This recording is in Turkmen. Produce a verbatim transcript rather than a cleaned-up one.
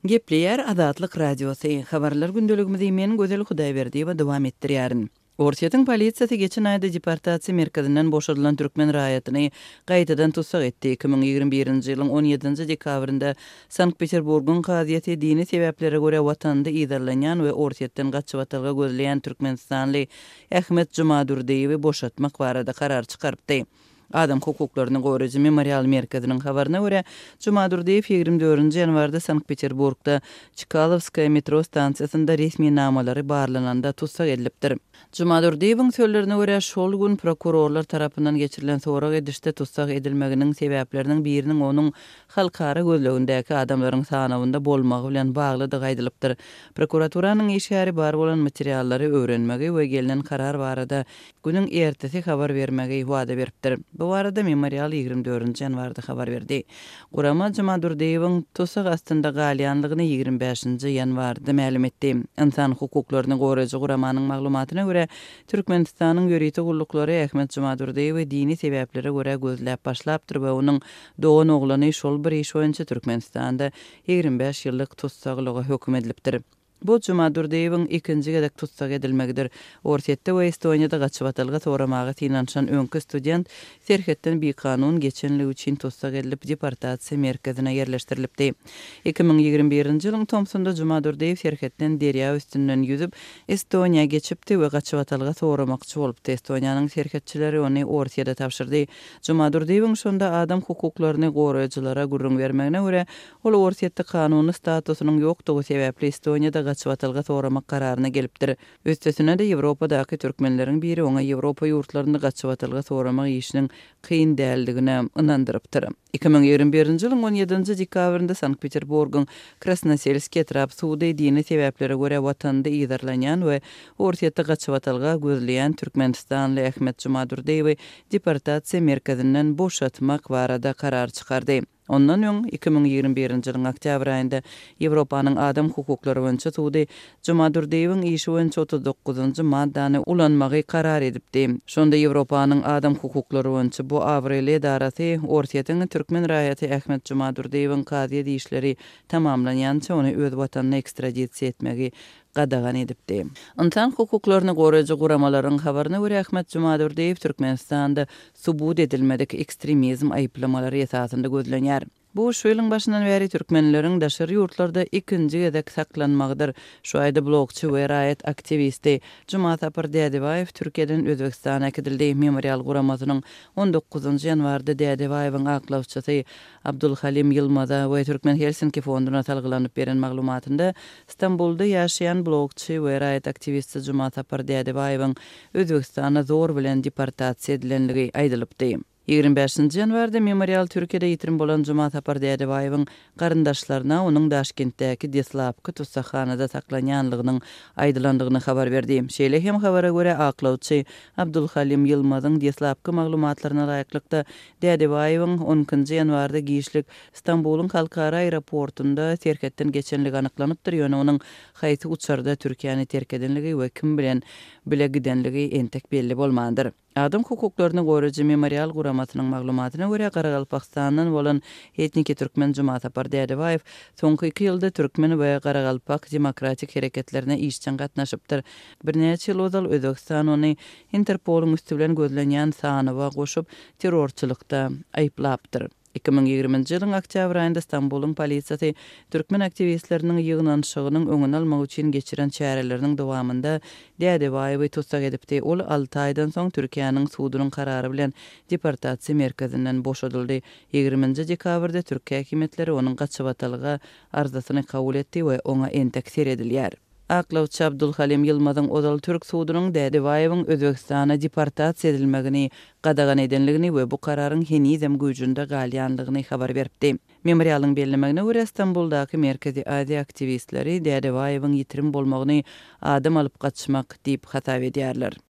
Gepleyer Azatlyk Radiosu habarlar gündeligimizi men Gözel Hudaýberdi we dowam etdirýärin. Orsiýetiň polisiýasy geçen aýda deportasiýa merkezinden boşadylan türkmen raýatyny gaýtadan tutsak etdi. iki bin ýigirme birinji ýylyň on ýedinji dekabrynda Sankt-Peterburgyň gaziýeti dini sebeplere görä watanda ýydarlanýan we Orsiýetden gaçyp atylga gözleýän Türkmenistanly Ähmet Jumadurdiýewi boşatmak barada karar çykarpdy. Adam hukuklaryny goraýjy memorial merkeziniň habaryna görä, Jumadurdiýew ýigirme dördünji ýanwarda Sankt-Peterburgda Çkalovskaya metro stansiýasynda resmi namalary barlananda tutsak edilipdir. Jumadurdiýewiň sözlerine görä, şol gün prokurorlar tarapyndan geçirilen sorak edişde tutsak edilmeginiň sebäpleriniň biriniň onuň halkara gözlegindäki adamlaryň sanawynda bolmagy bilen baglydygy aýdylypdyr. Prokuraturanyň işgäri bar bolan materiallary öwrenmegi we gelinen karar barada günüň ertesi habar bermegi wada beripdir. Bu arada memorial ýigirme dördünji ýanwarda habar berdi. Gurama Jumadurdiýewiň tutsak astynda galýanlygyny ýigirme beşinji ýanwarda ma'lum etdi. İnsan hukuklaryny goraýjy guramanyň maglumatyna görä, Türkmenistanyň ýöreýti gullukları Ähmet Jumadurdiýewi dini sebeplere görä gözläp başlapdyr we onuň dogan oglany şol bir iş boýunça Türkmenistanda ýigirme beş ýyllyk tutsaklyga hökm edilipdir. Bu Jumadurdiýewiň ikinji gedek tutsak edilmegidir. Orsiýetde we Estoniýada gaçyp atylga soramagy tinanşan öňkü student Serhetden bir kanun geçenligi üçin tutsak edilip deportasiýa merkezine ýerleşdirilipdi. iki bin ýigirme birinji ýylyň Tomsonda Jumadurdiýew Serhetden derýa üstünden ýüzüp Estoniýa geçipdi we gaçyp atylga soramakçy bolupdy. Estoniýanyň serhetçileri ony Orsiýada tapşyrdy. Jumadurdiýewiň şonda adam hukuklaryny goraýjylara gurrun bermegine görä, ol Orsiýetde kanuny statusynyň ýokdugy sebäpli Estoniýada gaçyp atylga soramak kararyna gelipdir. Üstesine de Ýewropadaky türkmenleriň biri oňa Ýewropa ýurtlarynda gaçyp atylga soramak işiniň kyn däldigine inandyrypdyr. iki bin ýigirme birinji ýylyň on ýedinji dekabrynda Sankt-Peterburgyň Krasnoselski etrap suwdy dini sebeplere görä watanda ýydarlanýan we Orsiýetde gaçyp atylga gözleýän Türkmenistanly Ähmet Jumadurdiýewi deportasiýa merkezinden boşatmak barada karar çykardy. Ondan öň iki bin ýigirme birinji ýylyň oktyabr aýynda Ýewropanyň adam hukuklary boýunça suwdy Jumadurdiýewiň işi boýunça otuz dokuzunji maddany ulanmagy karar edipdi. Şonda Ýewropanyň adam hukuklary boýunça bu awrel edarasy Orsiýetiň türkmen raýaty Ähmet Jumadurdiýewiň kaziýet işleri tamamlanýança ony öz watanyna ekstradisiýa etmegi gadagan edipdi. İnsan hukuklaryny goraýjy guramalaryň habaryna görä, Ähmet Jumadurdiýew Türkmenistanda subut edilmedik ekstremizm aýplamalary esasynda gözlenýär. Bu şu ýylyň başyndan bäri türkmenleriň daşary ýurtlarda ikinji gedek saklanmagydyr. Şu aýda blogçy we raýat aktivisti Jumat Apar Dädebaýew Türkiýeden Özbekistana gidildi. Memorial guramasynyň on dokuzunji ýanwarda Dädebaýewiň aklawçysy Abdulhalim Yılmaza we Türkmen Helsinki fonduna talgylanyp beren maglumatynda Istanbulda ýaşaýan blogçy we raýat aktivisti Jumat Apar Dädebaýewiň Özbekistana zor bilen deportasiýa edilenligi aýdylypdy. ýigirme beşinji ýanwarda memorial Türkiýede ýitirim bolan Jumat Apar Dädebaýewiň garyndaşlaryna onuň Daşkentdäki Deslapky tutsakhanada saklanýanlygynyň aýdylandygyny habar berdi. Şeýle hem habara görä aklawçy Abdulhalim Yılmazyň Deslapky maglumatlaryna laýyklykda Dädebaýewiň onunji ýanwarda giýişlik Istanbulyň halkara aeroportunda Serhetden geçenligi anyklanypdyr. Ýöne onuň haýsy uçarda Türkiýany terk edenligi we kim bilen bile gidenligi entek belli bolmandyr. Adam hukuklaryny goraýjy memorial guramasynyň maglumatyna görä, Garagalpakstanyň bolan etniki türkmen Jumat Apar Dädebaýew soňky iki ýylda türkmen we Garagalpak demokratik hereketlerine işçen gatnaşypdyr. Bir neçe ýyl ozal Özbegistan ony Interpoluň üstü bilen gözlenýän sanawa goşup terrorçylykda aýplapdyr. iki bin ýigirminji ýylyň oktyabr aýynda Istanbulyň polisiýasy türkmen aktivistleriniň ýygnanşygynyň öňüni almak üçin geçiren çäreleriniň dowamında Dädebaýewi tutsak edipdi. Ol alty aýdan soň Türkiýanyň suwdynyň karary bilen deportasiýa merkezinden boşadyldy. ýigirminji dekabrda Türkiýe häkimetleri onuň gaçyp atylga arzasyny kabul etdi we oňa entek seredilýär. Aklawçy Abdulhalim Yılmazyň ozal türk suwdynyň Dädebaýewiň Özbekistana deportasiýa edilmegini gadagan edenligini we bu kararyň henizem güýjünde galýanlygyny habar berdi. Memorialyň bellemegine görä, Istanbuldaky Merkezi Aziýa aktivistleri Dädebaýewiň ýitirim bolmagyny adam alyp gaçmak diýip hatap edýärler.